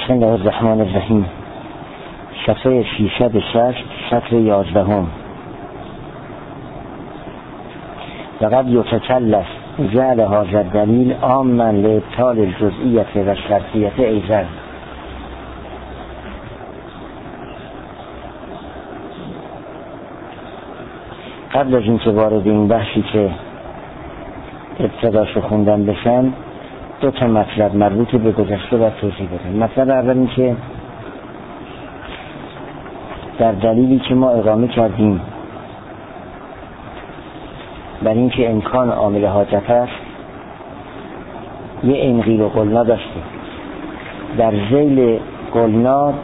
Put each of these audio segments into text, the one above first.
بسم الله الرحمن الرحیم. صفحه 660 سطر 11. وقد یتکلف جعل هذا الدلیل عاما لابطال الجزئیت و الشرطیت ایضا. قبل از اینکه وارد این بحثی که ابتداشو خوندن بشن، دو تا مطلب مربوط به گذشته و توضیح بدم. مطلب اول این که در دلیلی که ما اقامه کردیم بر این که امکان عامل حاجت است، یه انقیل و قلنا داشته. در ذیل قلنا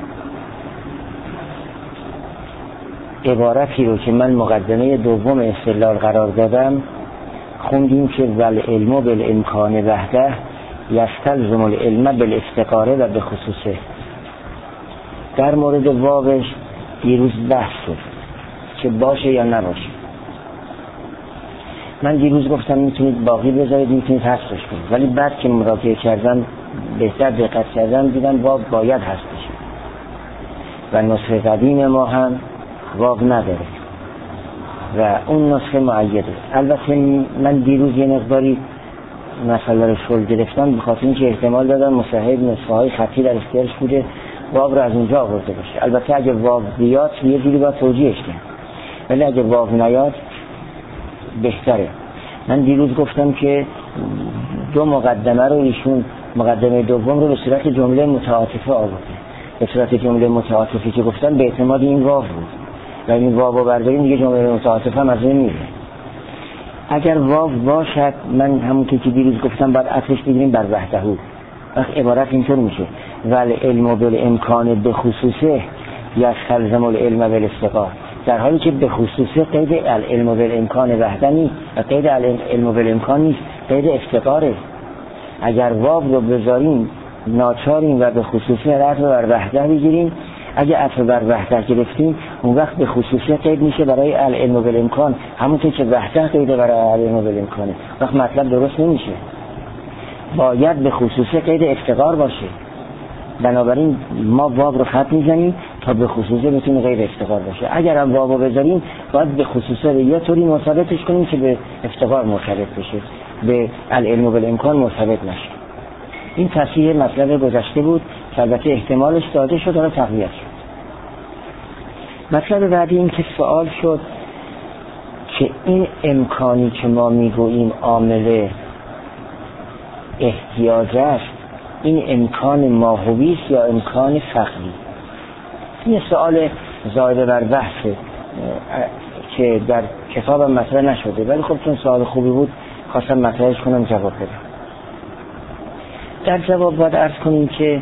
عبارتی رو که من مقدمه دوم استدلال قرار دادم خوندیم که والعلم بالامکان وحده یستلزم العلم بالافتقار و به خصوصه. در مورد واوش دیروز بحث شد که باشه یا نباشه. من دیروز گفتم میتونید باقی بذارید، میتونید حذفش کنید، ولی بعد که مراجعه کردم بهتر دقت کردم دیدم واو باید حذف بشه و نسخه قدیم ما هم واو نداره و اون نسخه مؤیده. البته من دیروز یه مقداری مسئله رو شل گرفتم به خاطر اینکه احتمال دادم مصحح نسخه های خطی در اختیارش بوده واو رو از اونجا آورده باشه. البته اگه واو بیاد یه جوری باید توجیهش کنم، ولی اگه واو نیاد بهتره. من دیروز گفتم که دو مقدمه رو ایشون مقدمه دوم رو به صورت جمله متعاطفه آورده. به صورت جمله متعاطفی که گفتم به اعتماد این واو بود و این واو رو برداریم دیگه جمله متعاطفه هم از این میره. اگر واو باشد من همونطور که دیروز گفتم باید عطفش بگیریم بر وحده. وقت عبارت اینطور میشه والعلم بالامکان به خصوصه یستلزم العلم بالافتقار، در حالی که به خصوصه قید العلم بالامکان وحده نیست و قید العلم بالامکان نیست، قید افتقاره. اگر واو رو بذاریم ناچاریم و به خصوصه عطف بر وحده بگیریم. اگه عطف بر وحده گرفتیم اون وقت به خصوصه قید میشه برای العلم بالامکان، همونطور که وحده قید برای العلم بالامکانه. وقت مطلب درست نمیشه، باید به خصوصه قید افتقار باشه. بنابراین ما واو رو خط میزنیم تا به خصوصه بتونه قید افتقار باشه. اگر هم واو رو بذاریم باید به خصوصه رو یه طوری مرتبطش کنیم که به افتقار مرتبط بشه، به العلم بالامکان مرتبط نشه. این تصحیح مطلب گذشته بود که البته احتمالش داده شد و تقویت شد. مطلب بعدی این که سوال شد که این امکانی که ما میگوییم عامل احتیاج است، این امکان ماهوی است یا امکان فقری؟ این سوال زایده بر بحثه که در کتابم مطرح نشده، ولی خب چون سوال خوبی بود خواستم مطرحش کنم جواب بدم. در جواب باید عرض کنیم که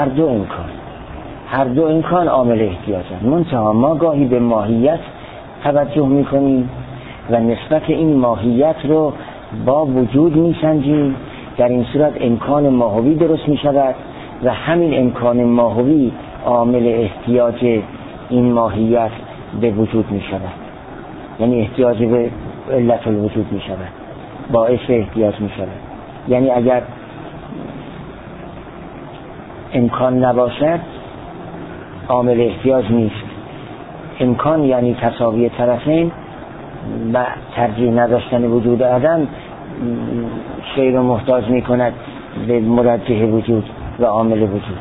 هر دو امکان عامل احتیاجند، منتها ما گاهی به ماهیت توجه میکنیم و نسبت این ماهیت رو با وجود میسنجیم. در این صورت امکان ماهوی درست میشود و همین امکان ماهوی عامل احتیاج این ماهیت به وجود میشود، یعنی احتیاج به علت الوجود میشود، باعث احتیاج میشود. یعنی اگر امکان نباشد عامل احتیاج نیست. امکان یعنی تساوی طرفین و ترجیح نداشتن وجود عدم شیء رو محتاج می کند به مرجح وجود و عامل وجود.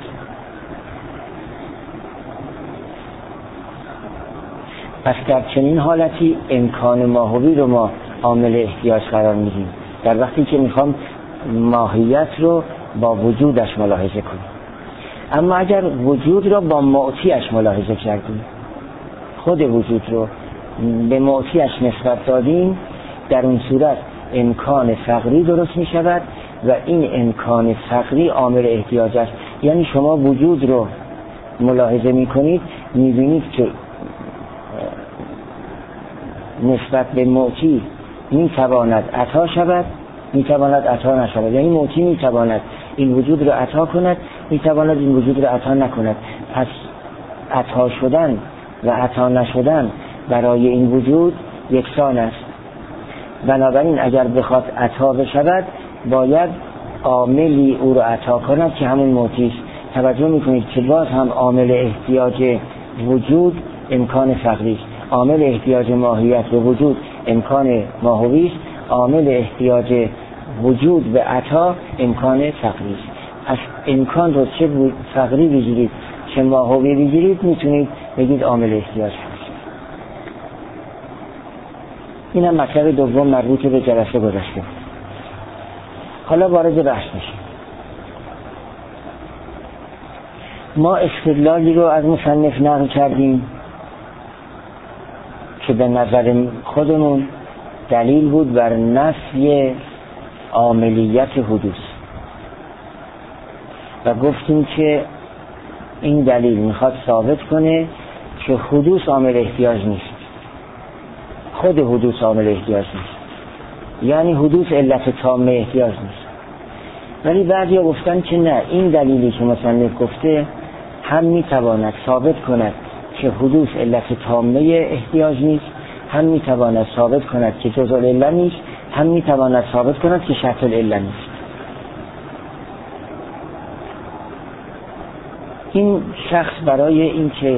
پس در چنین حالتی امکان ماهوی رو ما عامل احتیاج قرار میدیم در وقتی که میخوام ماهیت رو با وجودش ملاحظه کنیم. اما اگر وجود رو با معطیش ملاحظه کردیم، خود وجود رو به معطیش نسبت دادیم، در اون صورت امکان فقری درست می شود و این امکان فقری عامل احتیاج است. یعنی شما وجود رو ملاحظه می کنید، می بینید که نسبت به معطی می تواند عطا شود، می تواند عطا نشود. یعنی معطی می تواند این وجود رو عطا کند، می تواند این وجود رو عطا نکند. پس عطا شدن و عطا نشدن برای این وجود یکسان است. بنابراین اگر بخواد عطا بشود باید عاملی او رو عطا کند که همون معطی است. توجه میکنید که باز هم عامل احتیاج وجود امکان فقری است، عامل احتیاج ماهیت به وجود امکان ماهوی است، عامل احتیاج وجود به عطا امکان فقری است. از امکان رو چه فقری بگیرید چه ماهوی بگیرید میتونید بگید عامل احتیاج هست. این هم مطلب دوم مربوط به جلسه گذشته. حالا وارد بحث میشیم. ما استدلالی رو از مصنف نقل کردیم که به نظر خودمون دلیل بود بر نفی عاملیت حدوث و گفتیم که این دلیل میخواد ثابت کنه که حدوث عامل احتیاج نیست، خود حدوث عامل احتیاج نیست، یعنی حدوث علت تامه احتیاج نیست. ولی بعضیا گفتن که نه، این دلیلی که مصنف گفته هم میتواند ثابت کند که حدوث علت تامه احتیاج نیست، هم میتواند ثابت کند که جزء العله نیست، هم میتواند ثابت کند که شرط العله نیست. این شخص برای اینکه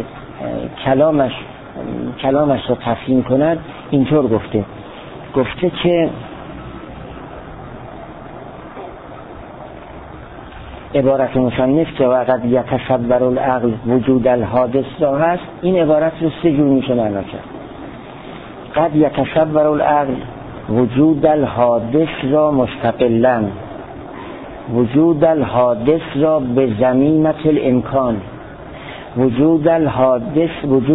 کلامش رو تفهیم کند اینطور گفته که عبارت مصنف که وقد یتصور العقل وجود الحادث را هست، این عبارت رو سه جور میشه معنا کرد. قد یتصور العقل وجود الحادث را مستقلا، وجود الحادث را به ضمینة الامکان، وجود الحادث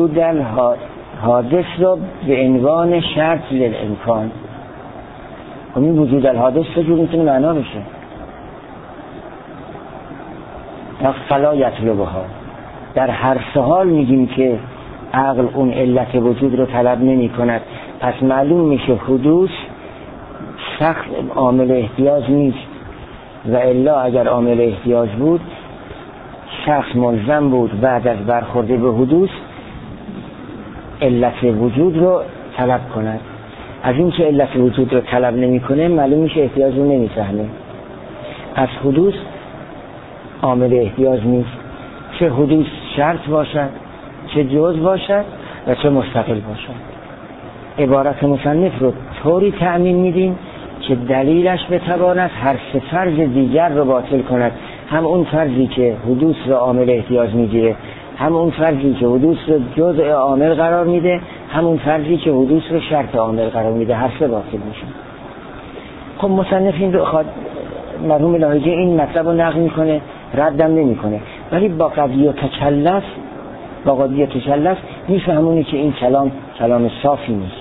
را به عنوان شرط للامکان. این وجود الحادث چه جور میتونه معنا بشه؟ فلا یطلبها. در هر سه حال میگیم که عقل اون علت وجود رو طلب نمی کند، پس معلوم میشه حدوث سخت عامل احتیاج نیست و الا اگر عامل احتیاج بود شخص ملزم بود بعد از برخورده به حدوث علت وجود رو طلب کند. از این که علت وجود رو طلب نمی کنه معلوم میشه احتیاج رو نمی فهمه. پس حدوث عامل احتیاج نیست، چه حدوث شرط باشد، چه جز باشد و چه مستقل باشد. عبارت مصنف رو طوری تأمین میدیم که دلیلش بتواند هر سه فرض دیگر رو باطل کند، هم اون فرضی که حدوث رو عامل احتیاج میگیره، هم اون فرضی که حدوث رو جزء عامل قرار میده، هم اون فرضی که حدوث رو شرط عامل قرار میده، هر سه باطل میشه. خب مصنف این رو خواهد مرحوم لاهیجی این مطلب رو نقل میکنه، ردم نمیکنه، ولی با قضیه تکلف میفهمونی که این کلام صافی نیست،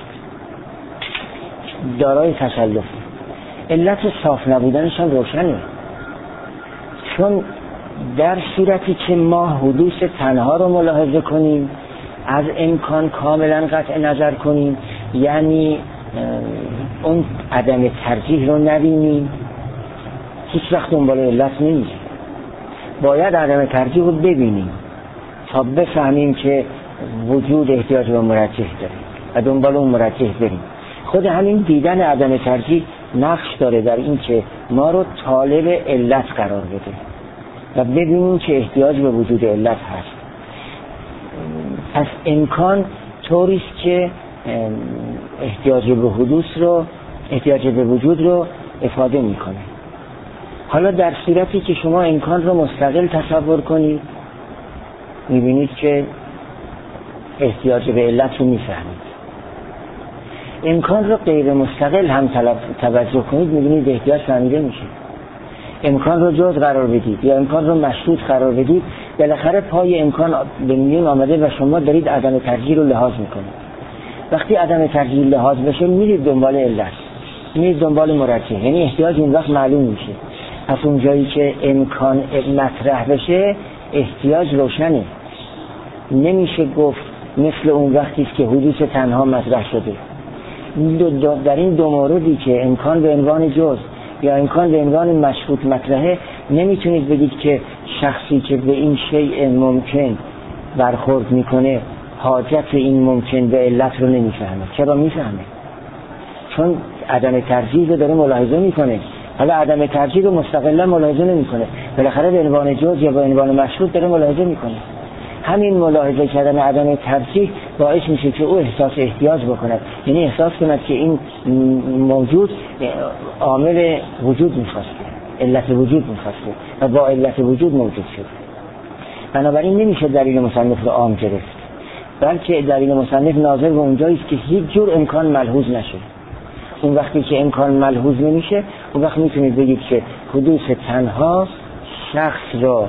دارای تکلف. علت صاف نبودنش هم روشنه، چون در صورتی که ما حدوث تنها رو ملاحظه کنیم، از امکان کاملا قطع نظر کنیم، یعنی اون عدم ترجیح رو نبینیم، هیچ وقت دنبال علت نمیشه. باید عدم ترجیح رو ببینیم تا بفهمیم که وجود احتیاج به مرجح داره و دنبال اون مرجح بریم. خود همین دیدن عدم ترجیح نقش داره در این که ما رو طالب علت قرار بده و ببینیم که احتیاج به وجود علت هست. پس امکان طوریست که احتیاج به وجود رو افاده میکنه. حالا در صورتی که شما امکان رو مستقل تصور کنید میبینید که احتیاج به علت رو میفهمید. امکان رو غیر مستقل هم توجه کنید میبینید احتیاج فهمیده میشه. امکان رو جز قرار بدید یا امکان رو مشروط قرار بدید، بالاخره پای امکان به میون آمده و شما دارید عدم ترجیح رو لحاظ میکنید. وقتی عدم ترجیح لحاظ بشه میرید دنبال علت، میرید دنبال مرجح، یعنی احتیاج اون وقت معلوم میشه. پس اون جایی که امکان مطرح بشه احتیاج روشنه. نمیشه گفت مثل اون وقتی که حدوث تنها مطرح شده. در این دو موردی که امکان به عنوان جز یا امکان به عنوان مشروط مطرحه، نمیتونید بگید که شخصی که به این شیء ممکن برخورد میکنه حاجت این ممکن به علت رو نمیفهمه. چرا میفهمه؟ چون عدم ترجیح رو داره ملاحظه میکنه. حالا عدم ترجیح رو مستقلا ملاحظه نمیکنه، بالاخره به عنوان جز یا به عنوان مشهود داره ملاحظه میکنه. همین ملاحظه کردن عدم ترجیح باعث میشه که او احساس احتیاج بکند، یعنی احساس کند که این موجود عامل وجود میخواسته، علت وجود میخواسته و با علت وجود موجود شد. بنابراین نمیشه دلیل مصنف رو عام گرفت، بلکه دلیل مصنف ناظر به اونجایی است که هیچ جور امکان ملحوظ نشه. اون وقتی که امکان ملحوظ نمیشه، اون وقت میتونید بگید که حدوث تنها شخص را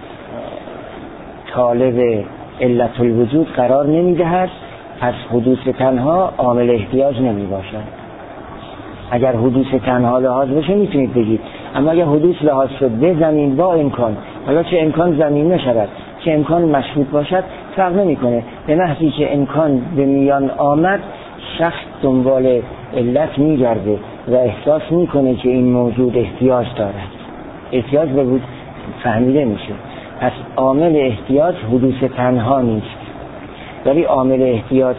طالب علت الوجود قرار نمیدهد، پس حدوث تنها عامل احتیاج نمی باشد. اگر حدوث تنها لحاظ بشه میتونید بگید، اما اگر حدوث لحاظ شد به زمین با امکان، حالا چه امکان زمین نشود چه امکان مشروط باشد فرق نمیکنه، به محضی که امکان به میان آمد شخص دنبال علت میگرده و احساس میکنه که این موجود احتیاج دارد، احتیاج به وجود فهمیده میشه. پس عامل احتیاج حدوث تنها نیست، ولی عامل احتیاج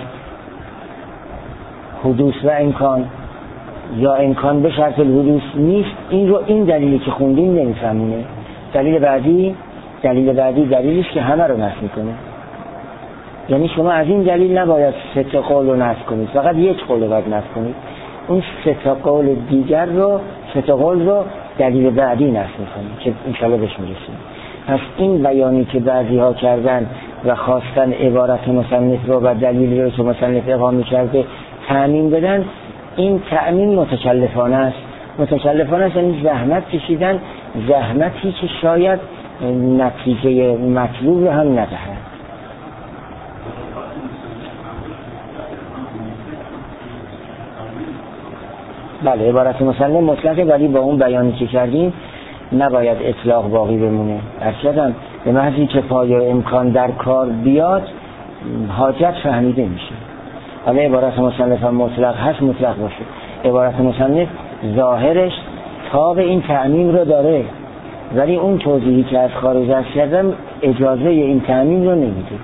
حدوث و امکان یا امکان به شرط الحدوث نیست. این دلیلی که خوندیم نمیفهمونه. دلیل بعدی دلیلی است که همه رو نفی میکنه. یعنی شما از این دلیل نباید 3 تا قول رو نفی کنید، فقط یک قول رو باید نفی کنید. اون 3 تا قول دیگر رو 3 تا قول رو دلیل بعدی نفی میکنید که انشالله بهش میرسیم. پس این بیانی که بعضی ها کردن و خواستن عبارت مصنف رو و دلیلی رو که مصنف اقامه کرده تأمین بدن، این تأمین متکلفانه است. متکلفانه است یعنی زحمت کشیدن، زحمتی که شاید نتیجه مطلوب رو هم ندهد. بله، عبارت مصنف مطلقه، ولی با اون بیانی که کردیم نباید اطلاق باقی بمونه. ارشدم به محضی که پای امکان در کار بیاد حاجت فهمیده میشه. حالا عبارت مصنف هم مطلق هست، مطلق باشه. عبارت مصنف ظاهرش تاب این تعمیم رو داره، ولی اون توضیحی که از خارج از کردم اجازه این تعمیم رو نمیده.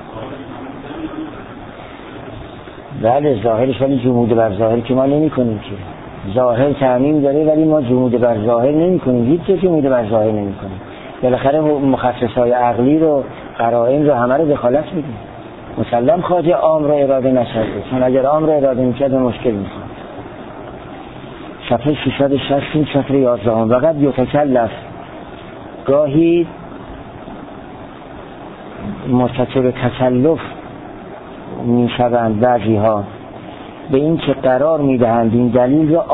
بله ظاهرش، ولی جمود بر ظاهر که ما نمی کنیم که. ظاهر تعمیم داره ولی ما جمود بر ظاهر نمی کنیم، هیچ جمود بر ظاهر نمی کنیم. بالاخره مخصصهای عقلی رو، قرائن رو، همه رو دخالت میدیم. مسلم خواجه عام رو اراده نشده، چون اگر عام رو اراده میکرد مشکل میخواد. صفحه 660 صفحه 11 وقت یتکلف، گاهی مرتکب تکلف میشوند بعضی ها به این که قرار میدهند این دلیل رو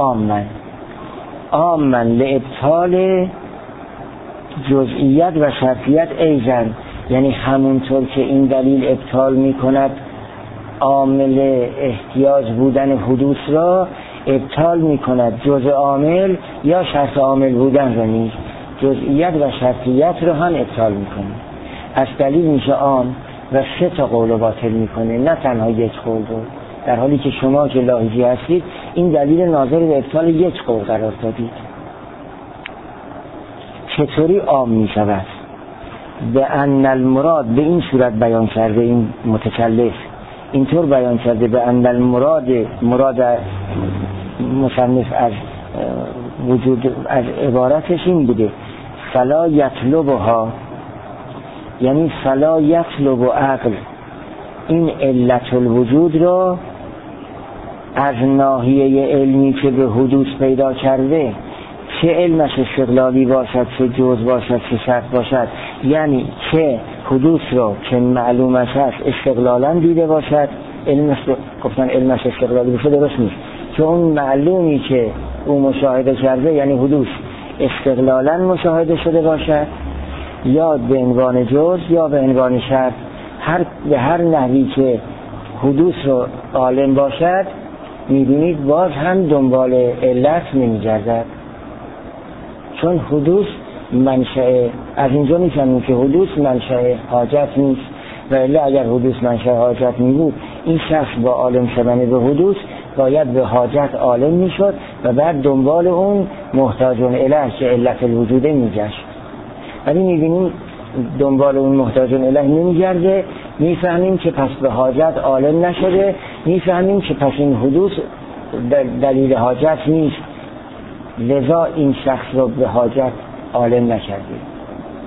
عامن لابطال جزئیت و شرطیت ایزن، یعنی همونطور که این دلیل ابطال میکند عامل احتیاج بودن حدوث را، ابطال میکند جزء عامل یا شرط عامل بودن را نیز، جزئیت و شرطیت را هم ابطال میکنه. از دلیل میشه عام و 3 تا قول رو باطل میکنه، نه تنها یک قول رو. در حالی که شما که لاحظی هستید این دلیل ناظر به ابطال یک قول قرار دادید. چطوری عام میشود؟ به ان المراد، به این صورت بیان کرده این متکلف، اینطور بیان کرده به ان المراد، مراد مصنف از وجود از عبارتش این بوده فلا یطلبها، یعنی فلا یطلب عقل این علت الوجود را از ناحیه علمی که به حدوث پیدا کرده، چه علمش استقلالی باشد، چه جز باشد، چه شرط باشد، یعنی چه حدوث را که معلومش هست استقلالا دیده باشد، گفتن علمش استقلالی باشه درست نیست، که اون معلومی که او مشاهده کرده یعنی حدوث استقلالا مشاهده شده باشد، یا به عنوان جز یا به عنوان شرط، به هر نحوی که حدوث رو عالم باشد، می‌بینید باز هم دنبال علت نمی‌گردد، چون حدوث منشأ، از اینجا می‌فهمیم که حدوث منشأ حاجت نیست، و الا اگر حدوث منشأ حاجت می‌بود این شخص با عالم شدن به حدوث باید به حاجت عالم می‌شد و بعد دنبال اون محتاجون الیه که علت الوجود می‌گشت. ولی می‌بینیم دنبال اون محتاجون الیه نمی‌گرده، می‌فهمیم که پس به حاجت عالم نشده، می‌فهمیم که پس این حدوث دلیل حاجت نیست، لذا این شخص رو به حاجت عالم نکرده.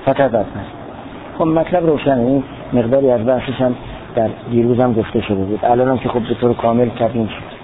فتدبر. خب مطلب روشنه، این مقداری از بحثش هم در دیروز هم گفته شده بود، الان هم که خب به طور کامل تبیین شد.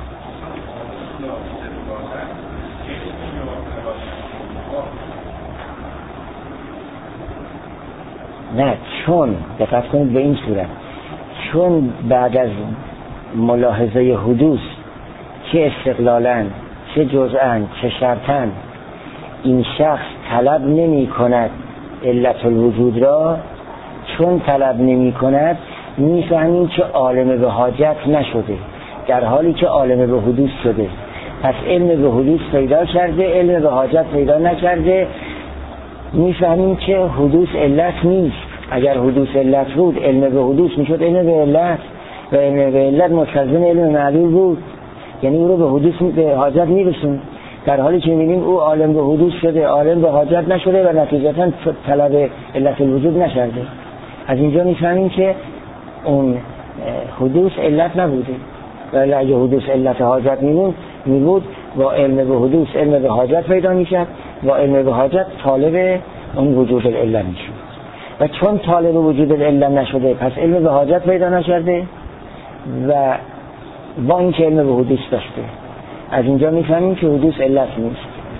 نه، چون دقت کنید به این صورت، چون بعد از ملاحظه حدوث چه استقلالاً چه جزءاً چه شرطاً این شخص طلب نمی کند علت الوجود را، چون طلب نمی کند میفهمیم که عالم به حاجت نشده، در حالی که عالم به حدوث شده. پس علم به حدوث پیدا کرده، علم به حاجت پیدا نکرده. میفهمیم که حدوث علت نیست. اگر حدوث علت بود علم به حدوث میشد علم به علت، و علم به علت مستلزم علم معلول بود، یعنی او رو به حدوث به حاجت میرسون. در حالی که میبینیم او عالم به حدوث شده، عالم به حاجت نشده و نتیجتا طلب علت الوجود نشده. از اینجا میفهمیم که اون حدوث علت نبوده، ولی اگه حدوث علت حاجت میبود با علم به حدوث علم به حاجت پیدا میشد، با علم به حاجت طالب اون وجود العلت میشد. و چون طالب وجود العلت نشده پس علم به حاجت پیدا نشده و با این که علم به حدوث داشته. از اینجا میفهمیم که حدوث علت نیست.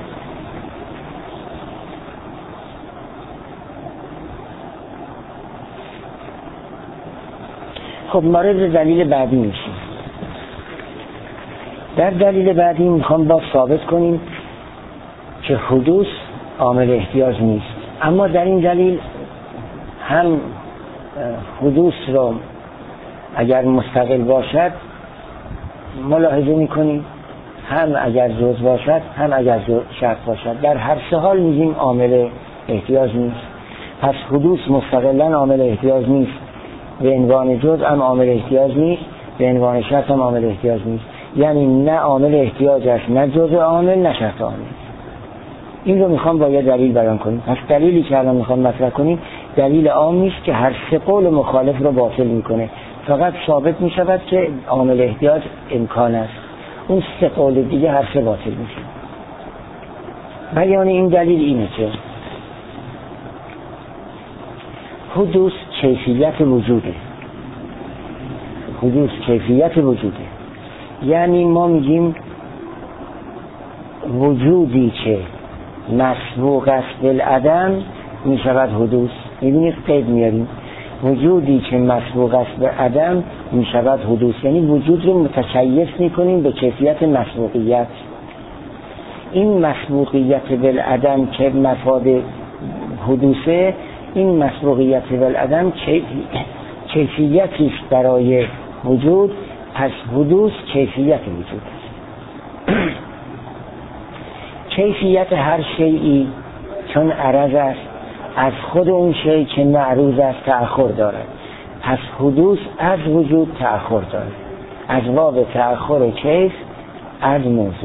خب مورد دلیل بعدی میشیم. در دلیل بعدی میخوام با ثابت کنیم که حدوث عامل احتیاج نیست، اما در این دلیل هم حدوث رو اگر مستقل باشد ملاحظه میکنیم، هم اگر جز باشد هم اگر شرط باشد. در هر سه حال میگیم عامل احتیاج نیست. پس حدوث مستقلا عامل احتیاج نیست، به عنوان جز هم عامل احتیاج نیست، به عنوان شرط هم عامل احتیاج نیست. یعنی نه عامل احتیاج است، نه جز عامل، نه شرط عامل. این رو میخوام با یه دلیل بیان کنیم. پس دلیلی که الان میخوام مطرح کنیم دلیل عام نیست که هر سه قول مخالف رو باطل میکنه، فقط ثابت میشود که عامل احتیاج امکان است. اون سه قول دیگه هر سه باطل میشه. بیان این دلیل اینه که حدوث کیفیت وجوده. حدوث کیفیت وجوده، یعنی ما میگیم وجودی که مسبوق است بالعدم میشود حدوث. میبینید قید میاریم، وجودی که مسبوق است به عدم میشود حدوث، یعنی وجود رو متکیف میکنیم به کیفیت مسبوقیت. این مسبوقیت بالعدم که مفاد حدوثه، این مسبوقیت بالعدم کیفیتی است برای وجود، پس حدوث کیفیت وجود است. کیفیت هر شیئی چون عرض است از خود اون شیء که معروض است تأخر دارد، پس حدوث از وجود تأخر دارد. از باب تأخر کیف از موضوع.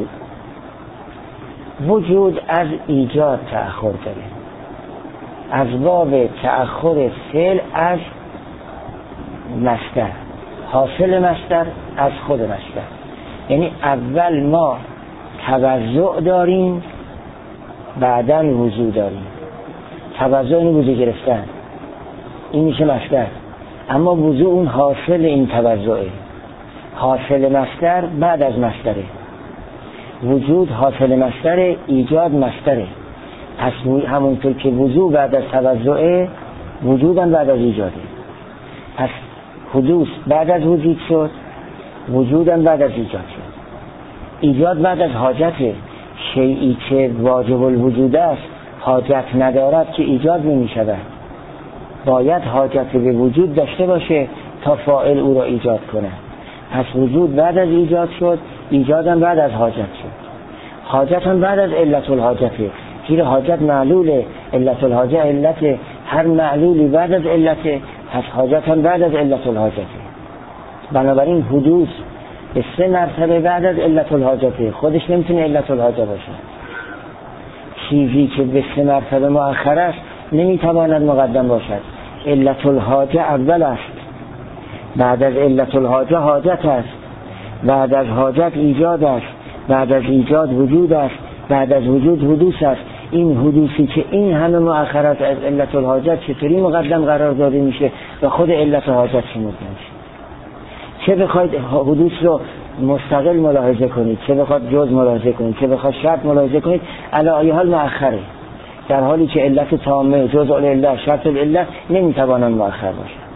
وجود از ایجاد تأخر داره، از باب تأخر فعل از مصدر. حاصل مصدر از خود مصدر، یعنی اول ما توزع داریم بعداً وضوع داریم. توزع این وضوع گرفتن، این میشه مصدر، اما وضوع اون حاصل این توزعه. حاصل مصدر بعد از مصدره. وجود حاصل مصدر، ایجاد مصدره. پس همونطور که وضوع بعد از توزعه، وجودم بعد از ایجاده. پس حدوث بعد از وجود شد، وجودم بعد از ایجاد شد. ایجاد بعد از حاجته. شیئی که واجب الوجود است حاجت ندارد که ایجاد نمی شود. باید حاجت به وجود داشته باشه تا فاعل او را ایجاد کنه. پس وجود بعد از ایجاد شد، ایجادم بعد از حاجت شد. حاجت هم بعد از علت الحاجته. زیر حاجت معلوله، علت الحاجه علته، هر معلولی بعد از علته، پس حاجت هم بعد از علت الحاجته. بنابراین حدوث به 3 مرتبه بعد از علت الحاجته. خودش نمیتونه علت الحاجه باشه. چیزی که به 3 مرتبه مؤخر است نمیتواند مقدم باشد. علت الحاجه اول است، بعد از علت الحاجه حاجت است، بعد از حاجت ایجاد است، بعد از ایجاد وجود است، بعد از وجود حدوث است. این حدوثی که این همه مؤخرات از علت الحاجت چطوری مقدم قرار داده میشه و خود علت الحاجت شمرده میشه. چه بخواید حدوث رو مستقل ملاحظه کنید، چه بخواید جز ملاحظه کنید، چه بخواید شرط ملاحظه کنید، علی ای حال مؤخره، در حالی که علت تامه جزء العله شرط العله نمیتوانند مؤخر باشند.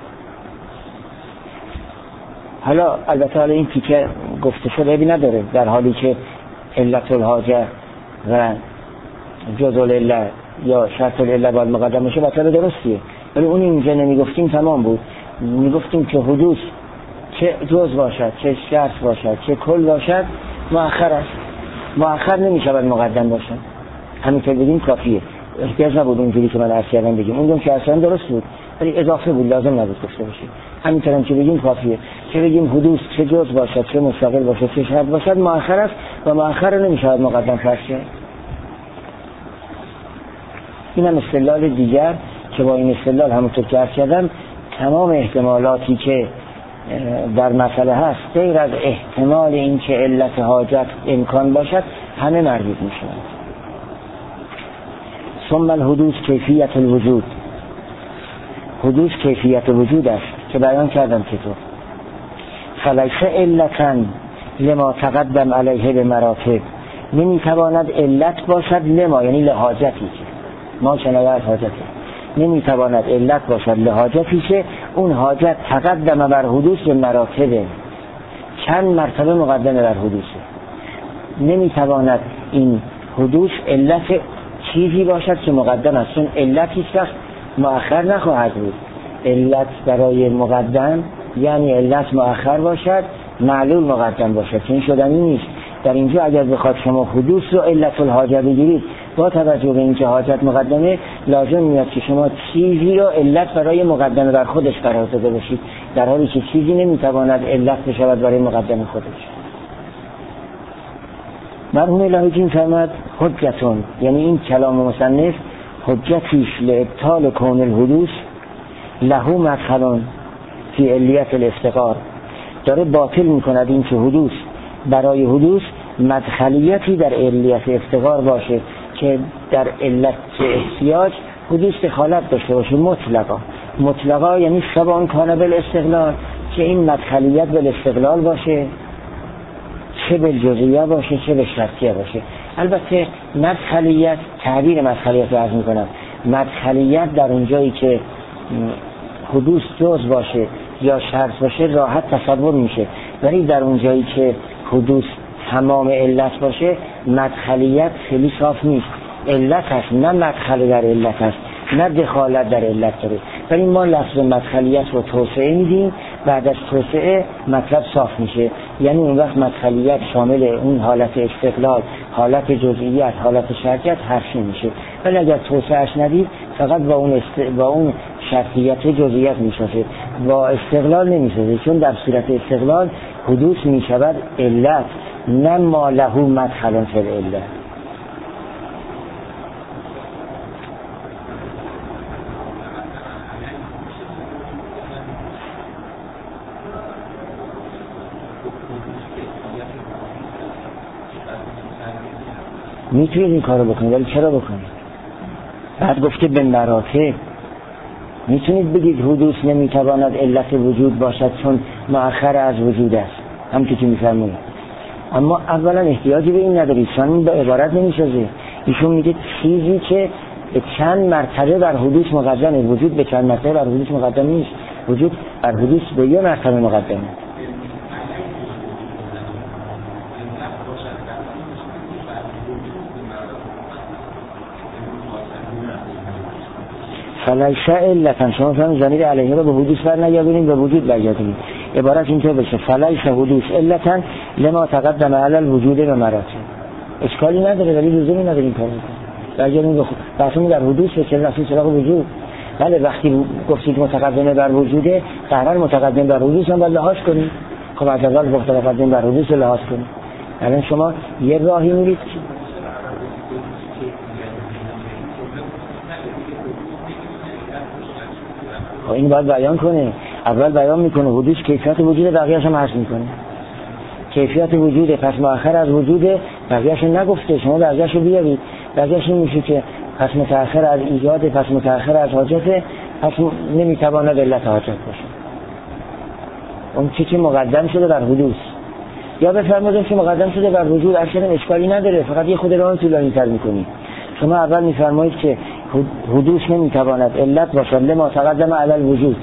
حالا البته حالا این تیکه گفته شده عیبی نداره، در حالی که علت الحاجه و جزء العله یا شرط العله باید مقدم باشه مطلب درستیه، ولی اون اینجا نمیگفتیم تمام بود. میگفتیم که حدوث چه جز باشد، چه شرط باشد، چه کل باشد مؤخر است، مؤخر نمیشود مقدم باشد. همینطور بگیم کافیه، احتیاج نبود اونجوری که من عرض کردم بگیم، اون که اصلا درست بود ولی اضافه بود، لازم نبود گفته باشه. همینطور هم که بگیم کافیه، چه بگیم حدوث چه جز باشد، چه مستقل باشد، چه شرط باشد مؤخر است و مؤخر نمیشود مقدم فرض شد. اینم استدلال دیگر که با این استدلال همونطور که عرض کردم تمام احتمالاتی که در مسئله هست غیر از احتمال این که علت حاجت امکان باشد همه مربوط می شود. ثم الحدوث کیفیت الوجود، حدوث کیفیت وجود است که بیان کردم چطور. فلیس علتا لما تقدم علیه به مراتب، نمیتواند علت باشد لما یعنی لحاجتی که ما شنوه حاجته، نمیتواند علت باشد لحاجتی که اون حاجت تقدم بر حدوث به مراتبه، چند مرتبه مقدمه بر حدوثه. نمیتواند این حدوث علت چیزی باشد که مقدم است، چون علتی است مؤخر نخواهد بود. علت برای مقدم یعنی علت مؤخر باشد، معلول مقدم باشد، چون شدنی نیست. در اینجا اگر بخواد شما حدوث رو علت الحاجه بگیرید با توجه به اینکه حاجت مقدمه، لازم میاد که شما چیزی رو علت برای مقدمه بر خودش قرار داده باشید، در حالی که چیزی نمیتواند علت بشود برای مقدمه خودش. مرحوم الهی فرمود حجتون، یعنی این کلام مصنف حجتیش لابطال کون الحدوث له مدخلون فی علیت الافتقار، داره باطل میکند این که حدوث برای حدوث مدخلیتی در علیت افتقار باشه که در علت احتیاج حدوث دخالت داشته باشه مطلقا یعنی سبان کانه بالاستقلال، که این مدخلیت بالاستقلال باشه، چه بالجزئیه باشه چه به شرطیه باشه. البته مدخلیت، تعبیر مدخلیت رو عرض میکنم، مدخلیت در اونجایی که حدوث جز باشه یا شرط باشه راحت تصور میشه، ولی در اونجایی که حدوث تمام علت باشه مدخلیت خیلی صاف نیست. علت هست نه مدخل در علت هست، نه دخالت در علت داره، ولی ما لفظ مدخلیت رو توسعه میدیم، بعد از توسعه مطلب صاف میشه، یعنی اون وقت مدخلیت شامل اون حالت استقلال، حالت جزئیت، حالت شرطیت هرچی میشه. ولی اگر توسعهش ندید فقط با اون شرطیت جزئیت میشه، با استقلال نمیشه، چون در صورت استقلال حدوث میشود علت نه ما له مدخل فی العله. میتونید این کارو بکنید، ولی چرا بکنید؟ بعد گفته به مراتب. میتونید بگید حدوث نمیتواند علت وجود باشد چون مؤخر از وجود است، همونطور که میفرمایید، اما اولا احتیاجی به این ندارید، چون به عبارت نمیسازه. ایشون میگه چیزی که به چند مرتبه بر حدوث مقدمه، وجود به چند مرتبه بر حدوث مقدم نیست، وجود بر حدوث به یه مرتبه مقدمه. فلیس علتا، شما فهم ضمیر علیه رو به حدوث بر نگردونید، به وجود برگردونید. عبارت اینطور بشه فلیس حدوث علتا لما تقدم علی الوجود به مراتب. اشکالی نداره ولی لزومی نداره این کار بکنید. برگردونید بحثمون در حدوث به چه رسید سراغ وجود. بله وقتی گفتید متقدمه بر وجوده، قرار متقدم بر حدوث هم باید لحاظ کنید. خب از اول متقدم بر حدوث لحاظ کنید. الان شما یه راهی میرید این باید بیان کنه. اول بیان میکنه حدوث کیفیت وجود، بقیه‌اش هم حذف میکنه. کیفیت وجود پس مؤخر از وجود، بقیه‌اش نگفته، شما بقیه‌اش رو بیارید. درجهش این میشه که پس متأخر از ایجاد، پس متأخر از حاجت، پس نمیتواند علت حاجت باشه. اون چی که مقدم شده بر حدوث، یا بفرمایید که مقدم شده بر وجود، اصلا اشکالی نداره، فقط یه خود راه طولانی تر میکنید. شما اول میفرمایید که حدوث نمیتواند علت باشه لما تقدم علی الوجود،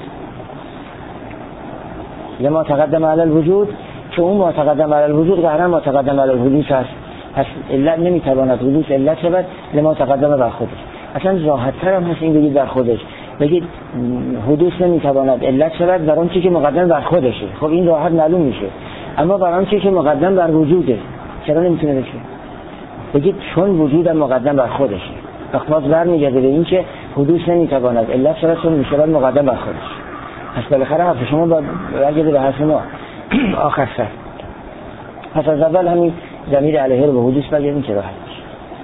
لما تقدم علی الوجود، که اون ما تقدم علی الوجود قهرا ما تقدم علی الحدوث هست، پس علت نمیتواند حدوث علت شود لما تقدم بر خودش. اصلا راحت تر هم هست این بگید بر خودش، بگید حدوث نمیتواند علت شود بر اون چیزی که مقدم بر خودشه. خب این راحت معلوم میشه. اما بر اون چیزی که مقدم بر وجوده چرا نمیتونه بشه؟ بگید چون وجودم مقدم بر خودشه. وقت باز برمیگرده به این که حدوث نمیتواند علت شود چون میشود مقدم بر خودش. پس بالاخره حرف شما باید برگرده به حرف ما آخر سر. پس از اول همین ضمیر علیه رو به حدوث بگیریم که راحت بشه.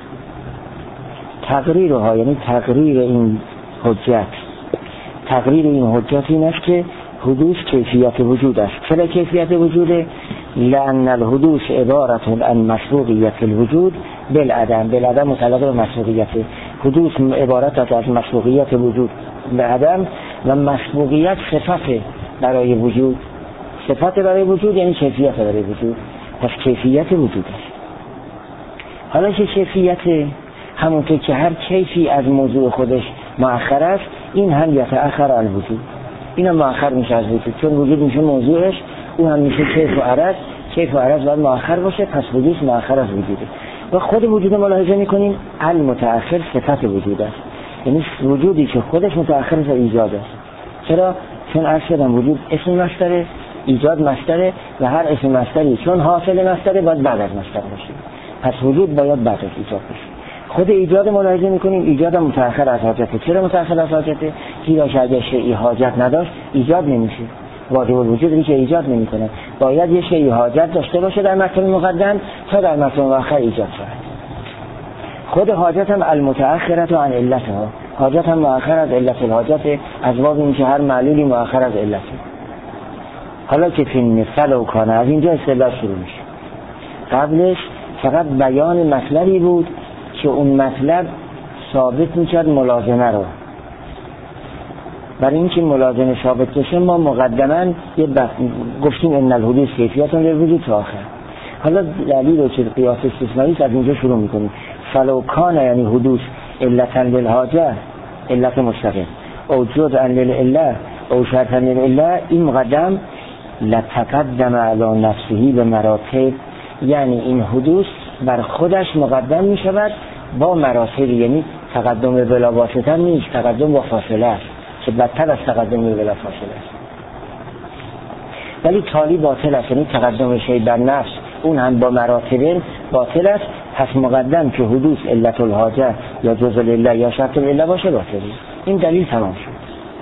تقریرها یعنی تقریر این حجت، تقریر این حجت این است که حدوث کیفیت وجود است. چرا کیفیت وجوده؟ لأن الحدوث عبارت عن مشروعیت الوجود بالعدم. بالعدم متعلق به مشروعیت. حدوث عبارت است از مشروعیت وجود بالعدم و مشروعیت صفت برای وجود. صفت برای وجود یعنی کیفیت برای وجود. پس کیفیت وجود است. حالا که کیفیت همونطور که هر کیفی از موضوع خودش مؤخر است، این هم یتأخر عن الوجود، این هم مؤخر میشه از وجود، چون وجود میشه موضوعش، اون هم میشه کیف و عرض. کیف و عرض باید مؤخر باشه، پس وجود مؤخر از وجوده. و خود وجود ملاحظه میکنیم المتأخر صفت وجود است، یعنی وجودی که خودش متأخر از ایجاد است. چرا؟ چون عرض شدم وجود اسم مصدره، ایجاد مصدره و هر اسم مصدری چون حاصل مصدره باید بعد از مصدر باشه، پس وجود باید بعد از ایجاد باشه. خود ایجاد ملاحظه میکنیم ایجاد متأخر از حاجته. چرا متأخر از حاجته؟ زیرا که اگه شیئی حاجت نداشت ایجاد نمیشه. واجب الوجودی که ایجاد نمیکنه، باید یه شیئی حاجت داشته باشه در مرتبه مقدم تا در مرتبه مؤخر ایجاد شود. خود حاجت هم المتأخرت عن علتها، حاجت هم مؤخر از علت الحاجت، از باب این که هر معلولی مؤخر از علته. حالا که فین فلو کانه از اینجا اصطلاح شروع میشه. قبلش فقط بیان مطلبی بود که اون مطلب ثابت میکرد ملازمه رو. برای اینکه ملازمه ثابت بشه ما مقدما گفتیم ان الحدوث کیفیت للوجود تا آخر. حالا دلیل رو که قیاس استثنایی از اینجا شروع میکنیم. فلو کان یعنی حدوث علتا للحاجه، علت مستقل، او جزءا للعله او شرطا للعله، این مقدم لتقدم علی نفسه به مراتب، یعنی این حدوث بر خودش مقدم می شود با مراتب، یعنی تقدم بلا واسطه نیست، تقدم با فاصله است که بدتر از تقدم بلا فاصله است. ولی تالی باطل است، یعنی تقدم شیء بر نفس اون هم با مراتب باطل است. پس مقدم که حدوث علت الحاجه یا جزء العله یا شرط العله باشه باطله. این دلیل تمام شد.